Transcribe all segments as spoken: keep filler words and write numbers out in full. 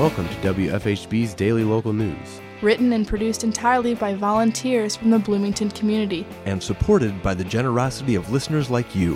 Welcome to W F H B's Daily Local News. Written and produced entirely by volunteers from the Bloomington community. And supported by the generosity of listeners like you.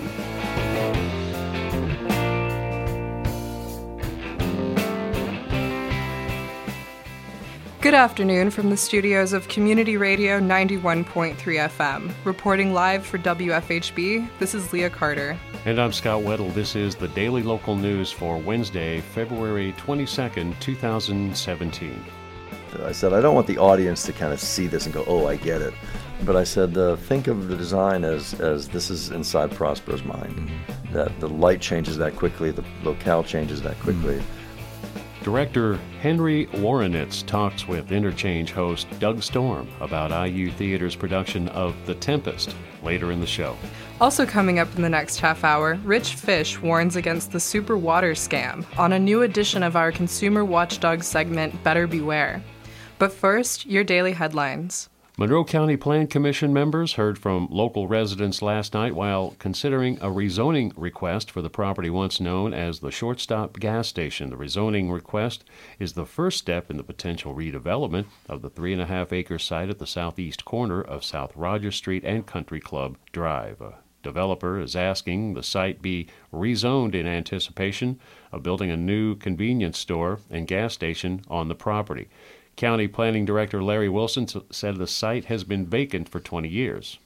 Good afternoon from the studios of Community Radio ninety-one point three F M. Reporting live for W F H B, this is Leah Carter. And I'm Scott Weddle. This is the Daily Local News for Wednesday, February twenty-second, twenty seventeen. I said, I don't want the audience to kind of see this and go, oh, I get it. But I said, uh, think of the design as, as this is inside Prospero's mind. Mm-hmm. That the light changes that quickly, the locale changes that quickly. Mm-hmm. Director Henry Warrenitz talks with Interchange host Doug Storm about I U Theater's production of The Tempest later in the show. Also coming up in the next half hour, Rich Fish warns against the super water scam on a new edition of our Consumer Watchdog segment, Better Beware. But first, your daily headlines. Monroe County Plan Commission members heard from local residents last night while considering a rezoning request for the property once known as the Shortstop gas station. The rezoning request is the first step in the potential redevelopment of the three and a half acre site at the southeast corner of South Rogers Street and Country Club Drive. A developer is asking the site be rezoned in anticipation of building a new convenience store and gas station on the property. County Planning Director Larry Wilson said the site has been vacant for twenty years.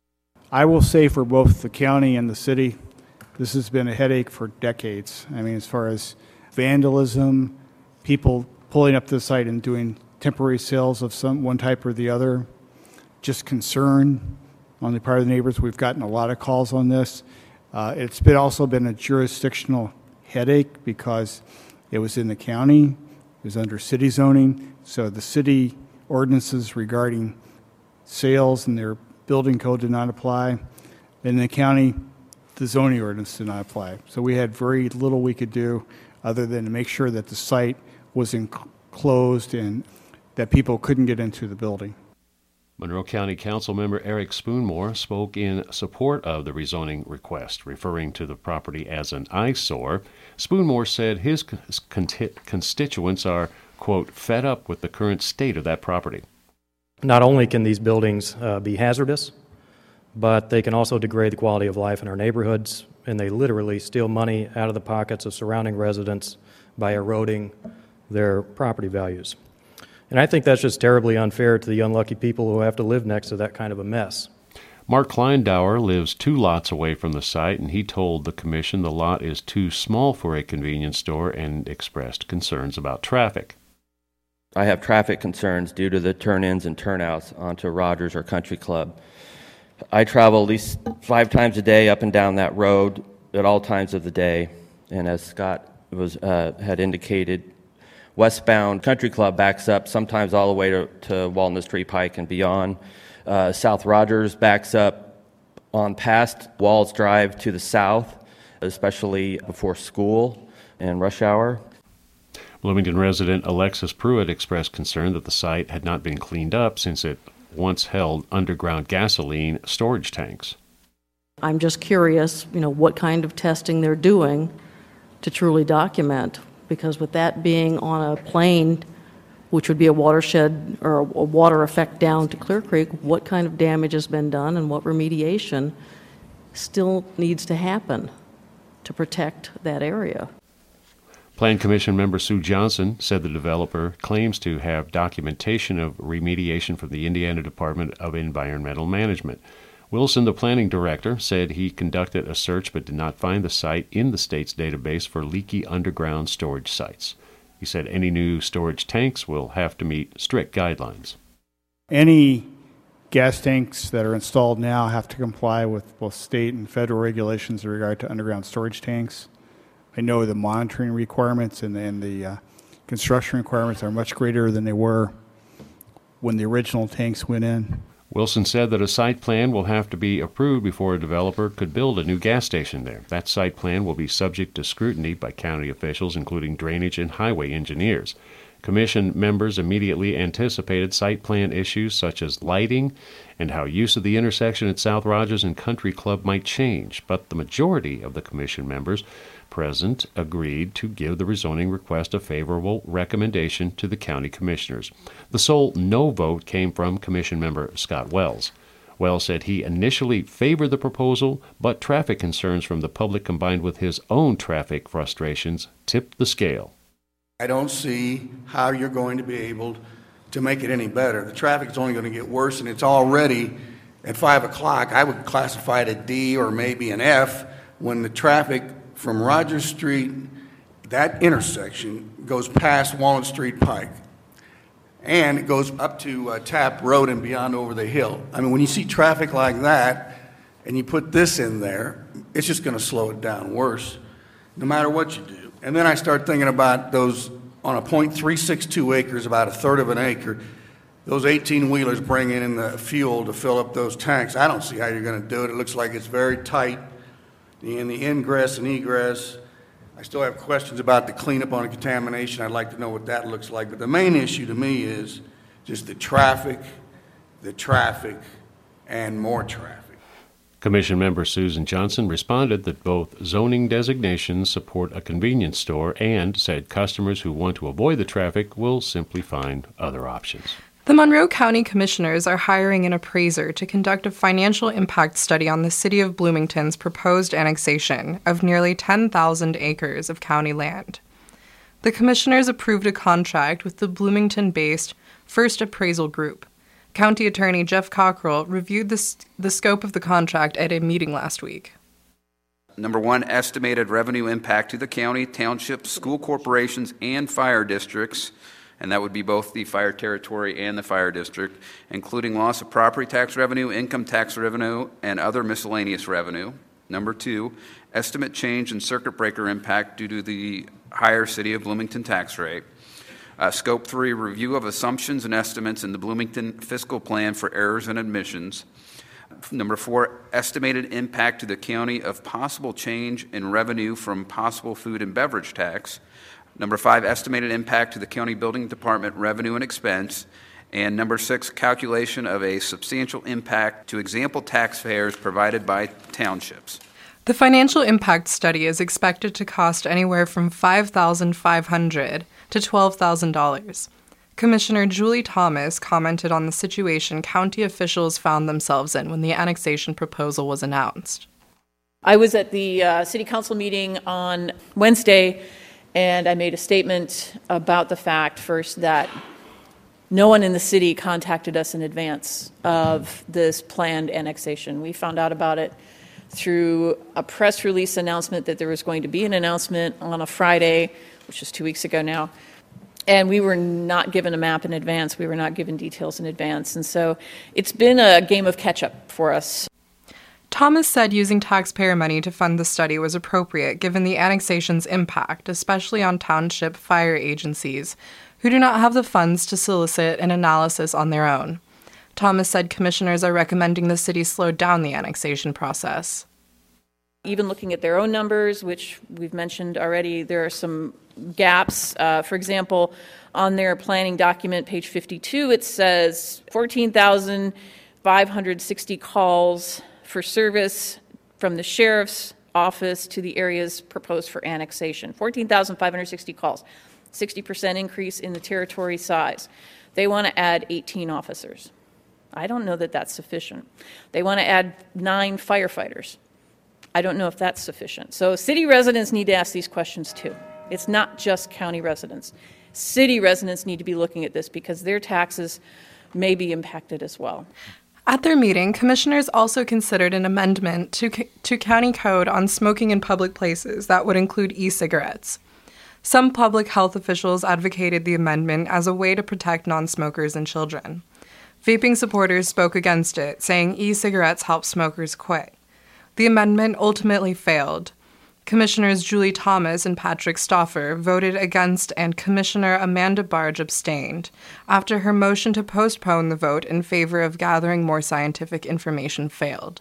I will say for both the county and the city, this has been a headache for decades. I mean, as far as vandalism, people pulling up the site and doing temporary sales of some one type or the other, just concern on the part of the neighbors. We've gotten a lot of calls on this. Uh, it's been also been a jurisdictional headache because it was in the county, it was under city zoning. So the city ordinances regarding sales and their building code did not apply. In the county, the zoning ordinance did not apply. So we had very little we could do other than to make sure that the site was enclosed and that people couldn't get into the building. Monroe County Council member Eric Spoonmore spoke in support of the rezoning request, referring to the property as an eyesore. Spoonmore said his constituents are, quote, fed up with the current state of that property. Not only can these buildings uh, be hazardous, but they can also degrade the quality of life in our neighborhoods, and they literally steal money out of the pockets of surrounding residents by eroding their property values. And I think that's just terribly unfair to the unlucky people who have to live next to that kind of a mess. Mark Kleindauer lives two lots away from the site, and he told the commission the lot is too small for a convenience store and expressed concerns about traffic. I have traffic concerns due to the turn-ins and turnouts onto Rogers or Country Club. I travel at least five times a day up and down that road at all times of the day, and as Scott was uh, had indicated, westbound Country Club backs up sometimes all the way to, to Walnut Street Pike and beyond. Uh, South Rogers backs up on past Walls Drive to the south, especially before school and rush hour. Bloomington resident Alexis Pruitt expressed concern that the site had not been cleaned up since it once held underground gasoline storage tanks. I'm just curious, you know, what kind of testing they're doing to truly document, because with that being on a plane, which would be a watershed or a water effect down to Clear Creek, what kind of damage has been done and what remediation still needs to happen to protect that area. Plan Commission member Sue Johnson said the developer claims to have documentation of remediation from the Indiana Department of Environmental Management. Wilson, the planning director, said he conducted a search but did not find the site in the state's database for leaky underground storage sites. He said any new storage tanks will have to meet strict guidelines. Any gas tanks that are installed now have to comply with both state and federal regulations in regard to underground storage tanks. I know the monitoring requirements and, and the uh, construction requirements are much greater than they were when the original tanks went in. Wilson said that a site plan will have to be approved before a developer could build a new gas station there. That site plan will be subject to scrutiny by county officials, including drainage and highway engineers. Commission members immediately anticipated site plan issues such as lighting and how use of the intersection at South Rogers and Country Club might change, but the majority of the commission members present agreed to give the rezoning request a favorable recommendation to the county commissioners. The sole no vote came from Commission member Scott Wells. Wells said he initially favored the proposal, but traffic concerns from the public combined with his own traffic frustrations tipped the scale. I don't see how you're going to be able to make it any better. The traffic is only going to get worse, and it's already at five o'clock. I would classify it a D or maybe an F when the traffic from Rogers Street, that intersection, goes past Walnut Street Pike. And it goes up to uh, Tapp Road and beyond over the hill. I mean, when you see traffic like that and you put this in there, it's just going to slow it down worse, no matter what you do. And then I start thinking about those, on a point three six two acres, about a third of an acre, those eighteen-wheelers bringing in the fuel to fill up those tanks. I don't see how you're going to do it. It looks like it's very tight in the ingress and egress. I still have questions about the cleanup on the contamination. I'd like to know what that looks like. But the main issue to me is just the traffic, the traffic, and more traffic. Commission member Susan Johnson responded that both zoning designations support a convenience store and said customers who want to avoid the traffic will simply find other options. The Monroe County Commissioners are hiring an appraiser to conduct a financial impact study on the City of Bloomington's proposed annexation of nearly ten thousand acres of county land. The Commissioners approved a contract with the Bloomington-based First Appraisal Group. County Attorney Jeff Cockrell reviewed the, the scope of the contract at a meeting last week. Number one, estimated revenue impact to the county, townships, school corporations, and fire districts, and that would be both the fire territory and the fire district, including loss of property tax revenue, income tax revenue, and other miscellaneous revenue. Number two, estimate change in circuit breaker impact due to the higher City of Bloomington tax rate. Uh, scope three, review of assumptions and estimates in the Bloomington fiscal plan for errors and admissions. Number four, estimated impact to the county of possible change in revenue from possible food and beverage tax. Number five, estimated impact to the county building department revenue and expense. And number six, calculation of a substantial impact to example taxpayers provided by townships. The financial impact study is expected to cost anywhere from five thousand five hundred dollars to twelve thousand dollars. Commissioner Julie Thomas commented on the situation county officials found themselves in when the annexation proposal was announced. I was at the uh, City Council meeting on Wednesday, and I made a statement about the fact, first, that no one in the city contacted us in advance of this planned annexation. We found out about it through a press release announcement that there was going to be an announcement on a Friday, which is two weeks ago now. And we were not given a map in advance. We were not given details in advance. And so it's been a game of catch-up for us. Thomas said using taxpayer money to fund the study was appropriate given the annexation's impact, especially on township fire agencies, who do not have the funds to solicit an analysis on their own. Thomas said commissioners are recommending the city slow down the annexation process. Even looking at their own numbers, which we've mentioned already, there are some gaps. Uh, for example, on their planning document, page fifty-two, it says fourteen thousand five hundred sixty calls for service from the sheriff's office to the areas proposed for annexation. fourteen thousand five hundred sixty calls, sixty percent increase in the territory size. They want to add eighteen officers. I don't know that that's sufficient. They want to add nine firefighters. I don't know if that's sufficient. So city residents need to ask these questions too. It's not just county residents. City residents need to be looking at this because their taxes may be impacted as well. At their meeting, commissioners also considered an amendment to, to county code on smoking in public places that would include e-cigarettes. Some public health officials advocated the amendment as a way to protect non-smokers and children. Vaping supporters spoke against it, saying e-cigarettes help smokers quit. The amendment ultimately failed. Commissioners Julie Thomas and Patrick Stauffer voted against, and Commissioner Amanda Barge abstained after her motion to postpone the vote in favor of gathering more scientific information failed.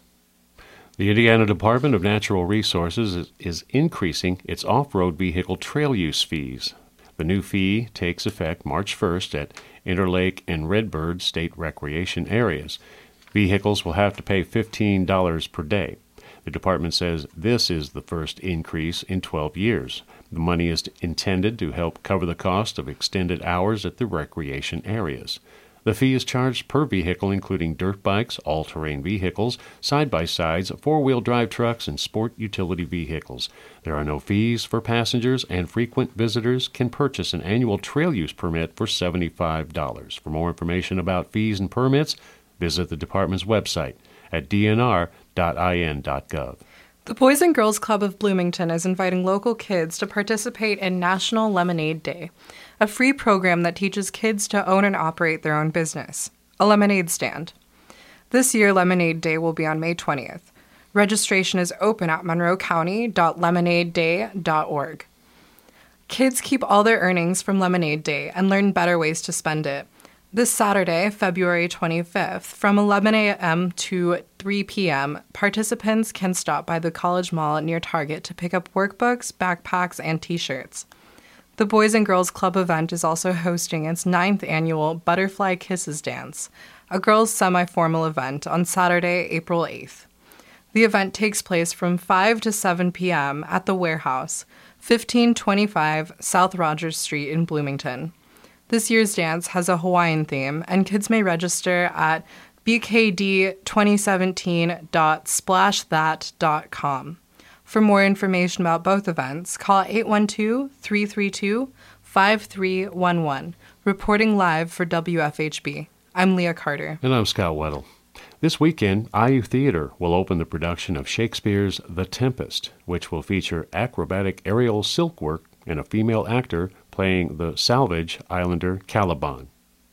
The Indiana Department of Natural Resources is, is increasing its off-road vehicle trail use fees. The new fee takes effect March first at Interlake and Redbird State Recreation areas. Vehicles will have to pay fifteen dollars per day. The department says this is the first increase in twelve years. The money is intended to help cover the cost of extended hours at the recreation areas. The fee is charged per vehicle, including dirt bikes, all-terrain vehicles, side-by-sides, four-wheel drive trucks, and sport utility vehicles. There are no fees for passengers, and frequent visitors can purchase an annual trail use permit for seventy-five dollars. For more information about fees and permits, visit the department's website at d n r dot i n dot gov. The Boys and Girls Club of Bloomington is inviting local kids to participate in National Lemonade Day, a free program that teaches kids to own and operate their own business, a lemonade stand. This year, Lemonade Day will be on May twentieth. Registration is open at monroe county dot lemonade day dot org. Kids keep all their earnings from Lemonade Day and learn better ways to spend it. This Saturday, February twenty-fifth, from eleven a.m. to three p.m., participants can stop by the College Mall near Target to pick up workbooks, backpacks, and T-shirts. The Boys and Girls Club event is also hosting its ninth annual Butterfly Kisses Dance, a girls' semi-formal event on Saturday, April eighth. The event takes place from five to seven p.m. at the Warehouse, fifteen twenty-five South Rogers Street in Bloomington. This year's dance has a Hawaiian theme, and kids may register at b k d twenty seventeen dot splash that dot com. For more information about both events, call eight one two, three three two, five three one one. Reporting live for W F H B, I'm Leah Carter. And I'm Scott Weddle. This weekend, I U Theater will open the production of Shakespeare's The Tempest, which will feature acrobatic aerial silk work and a female actor playing the salvage islander Caliban.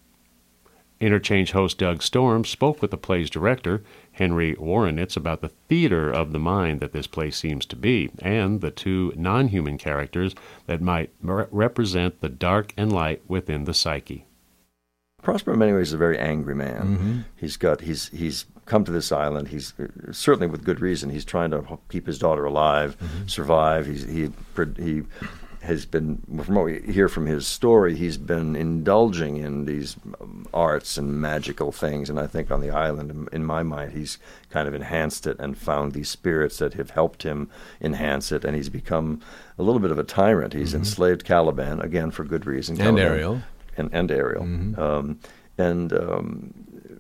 Interchange host Doug Storm spoke with the play's director, Henry Warrenitz, about the theater of the mind that this play seems to be, and the two non-human characters that might re- represent the dark and light within the psyche. Prosper, in many ways, is a very angry man. Mm-hmm. He's got he's he's come to this island. He's certainly with good reason. He's trying to keep his daughter alive, mm-hmm. survive. He's, he he has been, from what we hear from his story, he's been indulging in these arts and magical things. And I think on the island, in, in my mind, he's kind of enhanced it and found these spirits that have helped him enhance it. And he's become a little bit of a tyrant. He's mm-hmm. enslaved Caliban, again, for good reason. And Caliban, Ariel. And, and Ariel. Mm-hmm. Um, and um,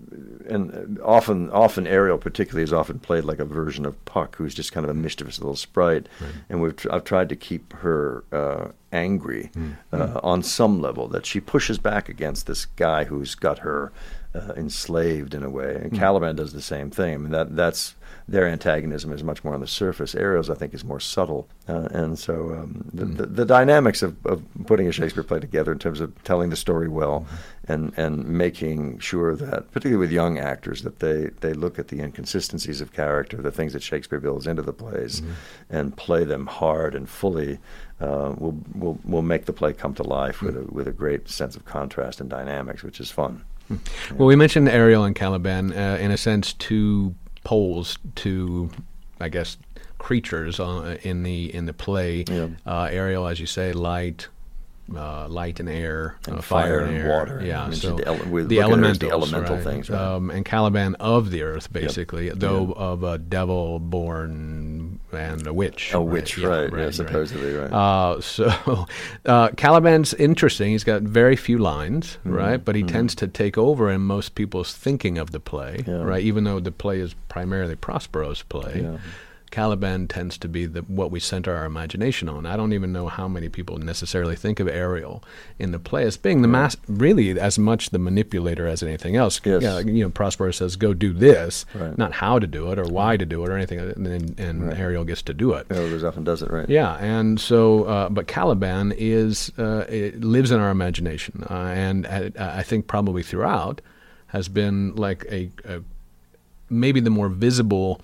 and often, often Ariel particularly is often played like a version of Puck, who's just kind of a mischievous little sprite. Right. And we've tr- I've tried to keep her uh, angry mm. uh, on some level, that she pushes back against this guy who's got her uh, enslaved in a way. And mm. Caliban does the same thing. I mean, that that's their antagonism is much more on the surface. Ariel's, I think, is more subtle. Uh, and so um, the, mm. the, the dynamics of, of putting a Shakespeare play together in terms of telling the story well mm. and, and making sure that, particularly with young actors, that they, they look at the inconsistencies of character, the things that Shakespeare builds into the plays, mm. and play them hard and fully, uh, will, will, will make the play come to life mm. with, a, with a great sense of contrast and dynamics, which is fun. Mm. Yeah. Well, we mentioned Ariel and Caliban, uh, in a sense, two poles to, I guess, creatures uh, in the in the play. Yeah. Uh, Ariel, as you say, light, uh, light and air, and uh, fire, fire and, and air. water. Yeah, so so the, ele- we the elementals, the elemental right? things, right? Um, and Caliban of the earth, basically, yep. though yeah. of a devil born and a witch. A right? witch, yeah, right? right, Yeah, supposedly, right. right. Uh, so uh, Caliban's interesting. He's got very few lines, mm-hmm. right? But he mm-hmm. tends to take over in most people's thinking of the play, yeah. right? Even though the play is primarily Prospero's play. Yeah. Caliban tends to be the, what we center our imagination on. I don't even know how many people necessarily think of Ariel in the play as being the yeah. mas- really as much the manipulator as anything else. Yes. Yeah, you know, Prospero says, "Go do this," right. not how to do it or why to do it or anything, and, and right. Ariel gets to do it. Ariel goes off and does it, right? Yeah, and so, uh, but Caliban is uh, it lives in our imagination, uh, and uh, I think probably throughout has been like a, a maybe the more visible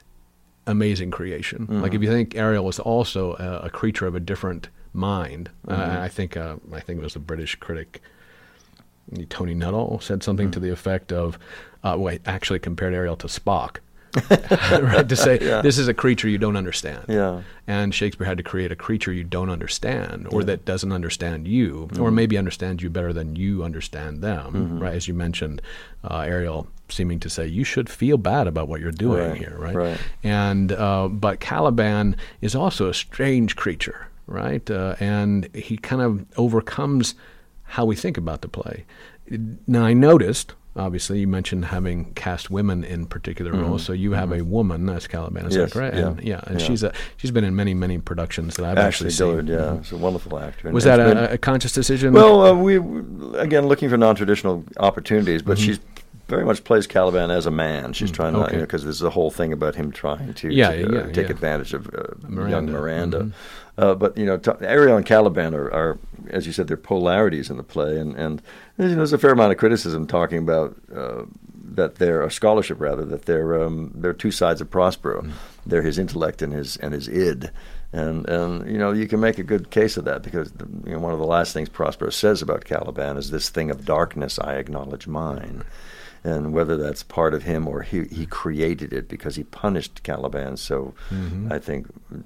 amazing creation. Mm-hmm. Like if you think Ariel was also a, a creature of a different mind, mm-hmm. uh, I think uh, I think it was a British critic, Tony Nuttall, said something mm-hmm. to the effect of, uh, well, actually compared Ariel to Spock, right? To say Yeah. this is a creature you don't understand. Yeah. And Shakespeare had to create a creature you don't understand, or Yeah. that doesn't understand you, Mm-hmm. or maybe understands you better than you understand them. Mm-hmm. Right? As you mentioned, uh, Ariel seeming to say you should feel bad about what you're doing Right, here, right? right. And uh, but Caliban is also a strange creature, right? Uh, and he kind of overcomes how we think about the play. Now, I noticed, obviously, you mentioned having cast women in particular Mhm. roles, so you have a woman as Caliban, is Yes, that correct? yeah, And, yeah, and yeah. she's a she's been in many many productions that I've Ashley actually seen. Dillard, yeah, Mhm. she's a wonderful actor. And Was it's that been- a, a conscious decision? Well, uh, we again looking for non-traditional opportunities, but Mhm. she's very much plays Caliban as a man. She's Mm, trying to, okay. because there's a whole thing about him trying to, Yeah, to, yeah, uh, take yeah. advantage of uh, Miranda. young Miranda. Mhm. Uh, but you know, t- Ariel and Caliban are, are, as you said, they're polarities in the play, and and you know, there's a fair amount of criticism talking about uh, that they're a scholarship rather that they're um, they're two sides of Prospero. Mm. They're his intellect and his and his id. And and you know you can make a good case of that because the, you know one of the last things Prospero says about Caliban is this thing of darkness I acknowledge mine, and whether that's part of him or he he created it because he punished Caliban so Mhm. I think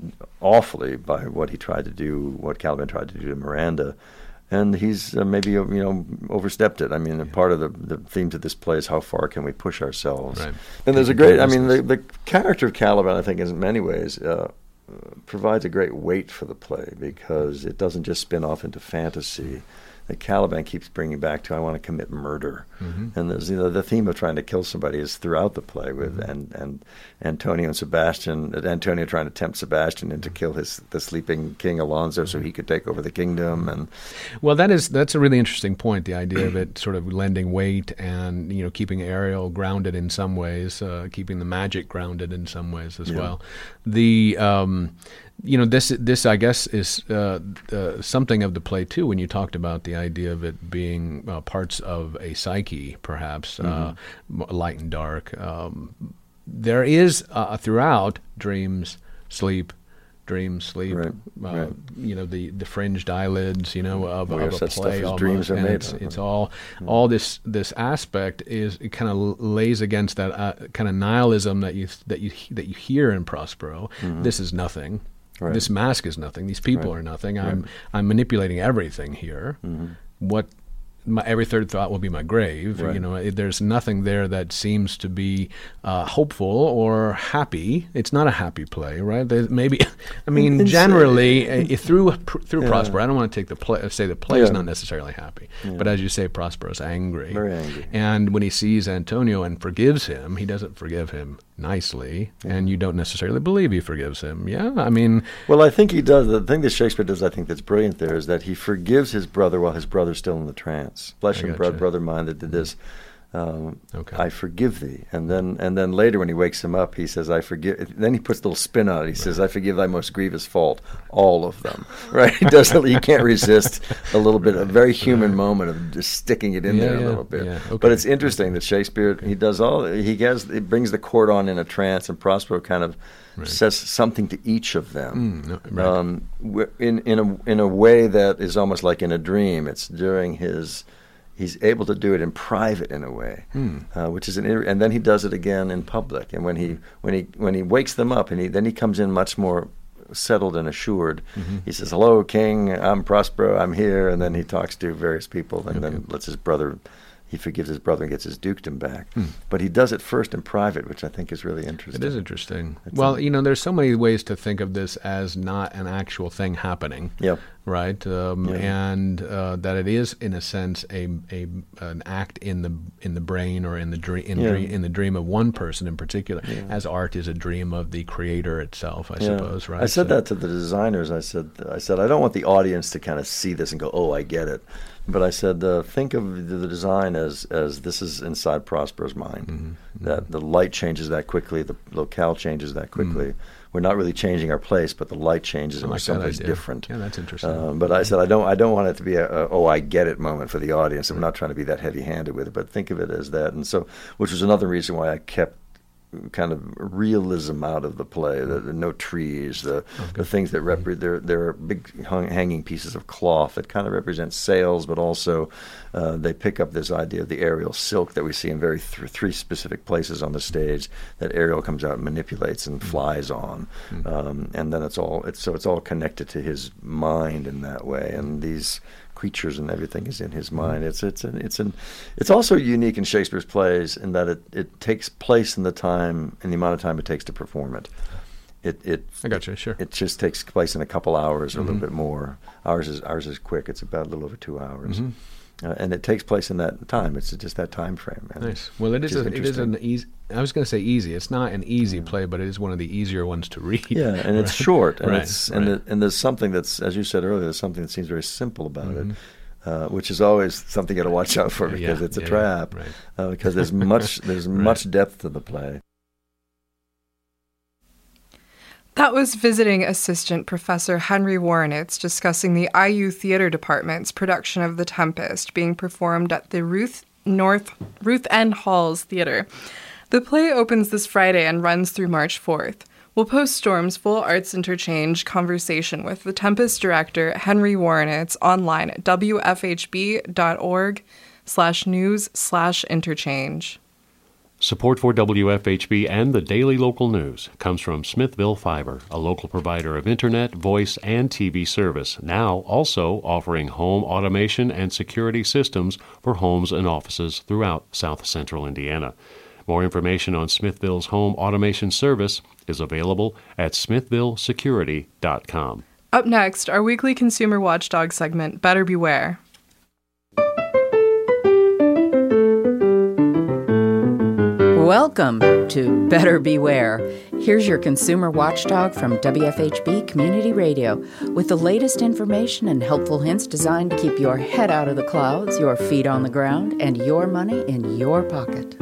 awfully by what he tried to do, what Caliban tried to do to Miranda, and he's uh, maybe uh, you know overstepped it. I mean, yeah. part of the the theme to this play is how far can we push ourselves. Right. And there's a great. I mean, the the character of Caliban I think in many ways. Uh, Uh, provides a great weight for the play because it doesn't just spin off into fantasy. That Caliban keeps bringing back to I want to commit murder, Mhm. and there's you know the theme of trying to kill somebody is throughout the play with Mhm. and and Antonio and Sebastian. uh, Antonio trying to tempt Sebastian into kill his the sleeping King Alonso so he could take over the kingdom. And Well, that is that's a really interesting point. The idea of it sort of lending weight and you know keeping Ariel grounded in some ways, uh, keeping the magic grounded in some ways as Yeah. well. The um, you know this this I guess is uh, uh, something of the play too. When you talked about the idea of it being uh, parts of a psyche, perhaps uh, m- light and dark. Um, there is uh, throughout dreams, sleep. Dream, sleep, Right, uh, right. you know the, the fringed eyelids, you know of, We are of a such stuff play. as almost, dreams are and made it's, of, it's right. all Mm. all this this aspect is it kind of lays against that uh, kind of nihilism that you that you that you hear in Prospero. Mhm. This is nothing. Right. This mask is nothing. These people Right. are nothing. Right. I'm I'm manipulating everything here. Mhm. What my, every third thought will be my grave. Right. You know, it, there's nothing there that seems to be uh, hopeful or happy. It's not a happy play, right? There, maybe, I mean, It's, uh, generally uh, through through Yeah. Prospero. I don't want to take the play, say the play is Yeah. not necessarily happy, Yeah. but as you say, Prospero's angry, Very angry. and when he sees Antonio and forgives him, he doesn't forgive him nicely, and you don't necessarily believe he forgives him. Yeah, I mean, Well, I think he does. The thing that Shakespeare does, I think, that's brilliant there is that he forgives his brother while his brother's still in the trance. Flesh I and gotcha. blood, brother mine that did this. Um, Okay. I forgive thee, and then and then later when he wakes him up, he says, "I forgive." Then he puts a little spin on it. He says, "I forgive thy most grievous fault, all of them." Right? He does. You can't resist a little bit, a very human moment of just sticking it in Yeah, there yeah, a little bit. yeah, But okay. it's interesting that Shakespeare he does all he gets. He brings the court on in a trance, and Prospero kind of Right. says something to each of them Mm, no, right. um, w- in in a in a way that is almost like in a dream. It's during his. He's able to do it in private in a way, Hmm. uh, which is an inter- and then he does it again in public. And when he when he when he wakes them up, and he then he comes in much more settled and assured. Mhm. He says, "Hello, King. I'm Prospero. I'm here." And then he talks to various people, and then lets his brother. He forgives his brother and gets his dukedom back. Hmm. But he does it first in private, which I think is really interesting. It is interesting. It's well, a- you know, there's so many ways to think of this as not an actual thing happening. Yep. Right. Um, Yeah. And uh, that it is, in a sense, a a an act in the in the brain or in the dream in, Yeah. dream, in the dream of one person in particular. Yeah. As art is a dream of the creator itself, I Yeah. suppose. Right. I said So- that to the designers. I said, I said, I don't want the audience to kind of see this and go, "Oh, I get it," but I said, uh, think of the, the design as as this is inside Prospero's mind. Mm-hmm. That the light changes that quickly, the locale changes that quickly. We're not really changing our place, but the light changes I and we're like that someplace idea. different. Yeah, that's interesting. Um, but I said I don't I don't want it to be a, a oh I get it moment for the audience. I'm not trying to be that heavy handed with it, but think of it as that. And so, which was another reason why I kept kind of realism out of the play. The, the no trees, the okay. the things that represent. There there are big hung, hanging pieces of cloth that kind of represent sails, but also uh, they pick up this idea of the aerial silk that we see in very th- three specific places on the stage that Ariel comes out and manipulates and flies on, mm-hmm. um, and then it's all it's so it's all connected to his mind in that way, and these creatures and everything is in his mind. It's it's an, it's an it's also unique in Shakespeare's plays in that it, it takes place in the time in the amount of time it takes to perform it. It it I got you. Sure. It just takes place in a couple hours or mm-hmm. a little bit more. Ours is ours is quick. It's about a little over two hours. Mm-hmm. Uh, and it takes place in that time. It's just that time frame. And nice. Well, it is. A, it is an easy. I was going to say easy. It's not an easy yeah. play, but it is one of the easier ones to read. Yeah, and it's right. short, and right. it's right. and the, and there's something that's, as you said earlier, there's something that seems very simple about mm-hmm. it, uh, which is always something you got to watch out for because yeah, it's a yeah, trap. Yeah, right. uh, because there's much there's right. much depth to the play. That was visiting assistant Professor Henry Warnitz discussing the I U Theater Department's production of The Tempest being performed at the Ruth North Ruth End Halls Theater. The play opens this Friday and runs through March fourth. We'll post Storm's full Arts Interchange conversation with The Tempest director Henry Warnitz online at wfhb.org slash news slash interchange. Support for W F H B and the Daily Local News comes from Smithville Fiber, a local provider of internet, voice, and T V service, now also offering home automation and security systems for homes and offices throughout South Central Indiana. More information on Smithville's home automation service is available at smithville security dot com. Up next, our weekly consumer watchdog segment, Better Beware. Welcome to Better Beware. Here's your consumer watchdog from W F H B Community Radio with the latest information and helpful hints designed to keep your head out of the clouds, your feet on the ground, and your money in your pocket.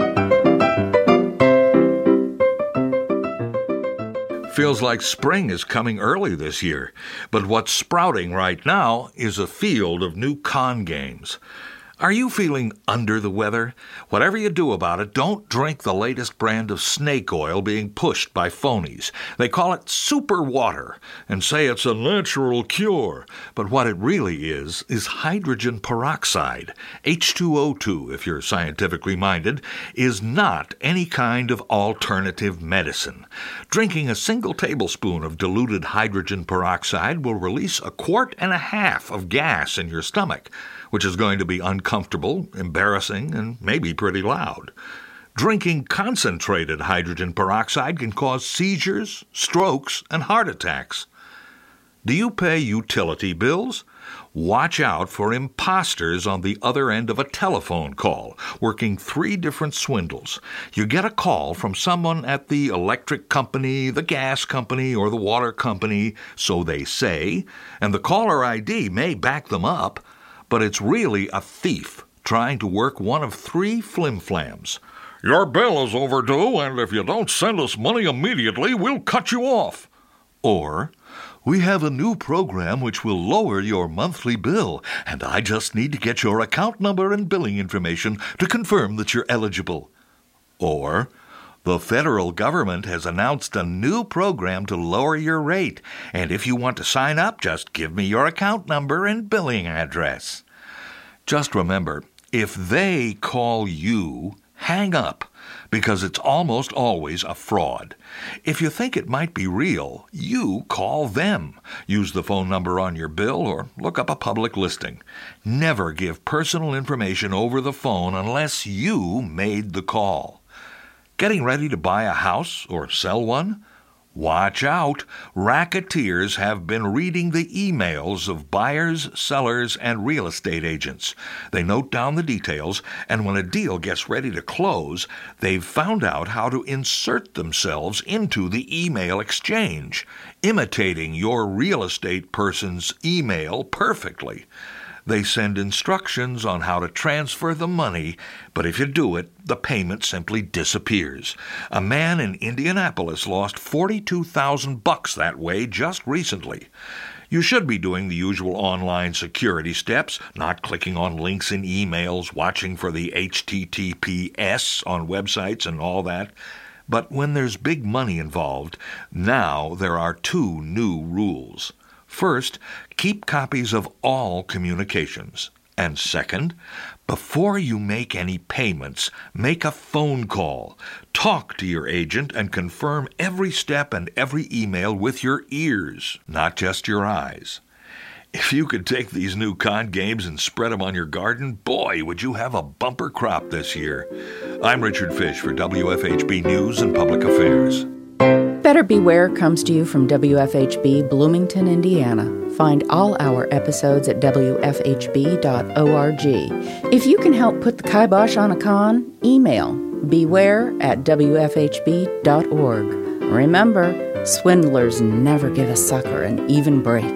Feels like spring is coming early this year, but what's sprouting right now is a field of new con games. Are you feeling under the weather? Whatever you do about it, don't drink the latest brand of snake oil being pushed by phonies. They call it super water and say it's a natural cure. But what it really is, is hydrogen peroxide. H two O two, if you're scientifically minded, is not any kind of alternative medicine. Drinking a single tablespoon of diluted hydrogen peroxide will release a quart and a half of gas in your stomach, which is going to be uncomfortable, embarrassing, and maybe pretty loud. Drinking concentrated hydrogen peroxide can cause seizures, strokes, and heart attacks. Do you pay utility bills? Watch out for imposters on the other end of a telephone call, working three different swindles. You get a call from someone at the electric company, the gas company, or the water company, so they say, and the caller I D may back them up, but it's really a thief trying to work one of three flimflams. Your bill is overdue, and if you don't send us money immediately, we'll cut you off. Or, we have a new program which will lower your monthly bill, and I just need to get your account number and billing information to confirm that you're eligible. Or, the federal government has announced a new program to lower your rate, and if you want to sign up, just give me your account number and billing address. Just remember, if they call you, hang up, because it's almost always a fraud. If you think it might be real, you call them. Use the phone number on your bill or look up a public listing. Never give personal information over the phone unless you made the call. Getting ready to buy a house or sell one? Watch out! Racketeers have been reading the emails of buyers, sellers, and real estate agents. They note down the details, and when a deal gets ready to close, they've found out how to insert themselves into the email exchange, imitating your real estate person's email perfectly. They send instructions on how to transfer the money, but if you do it, the payment simply disappears. A man in Indianapolis lost forty-two thousand bucks that way just recently. You should be doing the usual online security steps, not clicking on links in emails, watching for the H T T P S on websites and all that. But when there's big money involved, now there are two new rules. First, keep copies of all communications. And second, before you make any payments, make a phone call. Talk to your agent and confirm every step and every email with your ears, not just your eyes. If you could take these new con games and spread them on your garden, boy, would you have a bumper crop this year. I'm Richard Fish for W F H B News and Public Affairs. Better Beware comes to you from W F H B Bloomington, Indiana. Find all our episodes at W F H B dot org. If you can help put the kibosh on a con, email beware at W F H B dot org. Remember, swindlers never give a sucker an even break.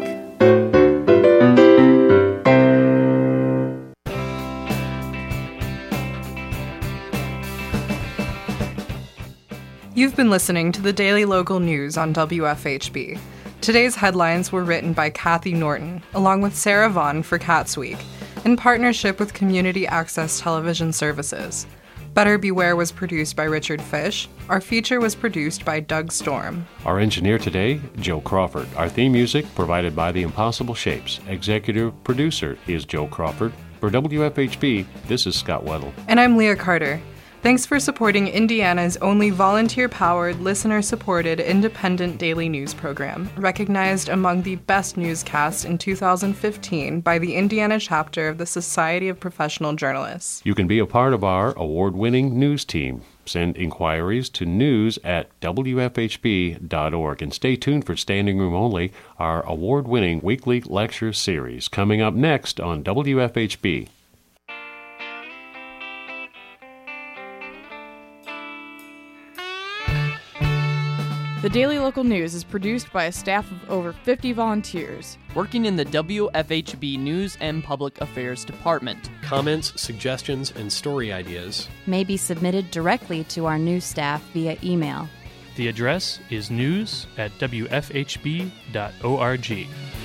You've been listening to the Daily Local News on W F H B. Today's headlines were written by Kathy Norton, along with Sarah Vaughn for Cats Week, in partnership with Community Access Television Services. Better Beware was produced by Richard Fish. Our feature was produced by Doug Storm. Our engineer today, Joe Crawford. Our theme music provided by The Impossible Shapes. Executive producer is Joe Crawford. For W F H B, this is Scott Weddle. And I'm Leah Carter. Thanks for supporting Indiana's only volunteer-powered, listener-supported, independent daily news program, recognized among the best newscasts in two thousand fifteen by the Indiana chapter of the Society of Professional Journalists. You can be a part of our award-winning news team. Send inquiries to news at W F H B dot org. And stay tuned for Standing Room Only, our award-winning weekly lecture series, coming up next on W F H B. The Daily Local News is produced by a staff of over fifty volunteers, working in the W F H B News and Public Affairs Department. Comments, suggestions, and story ideas may be submitted directly to our news staff via email. The address is news at W F H B dot org.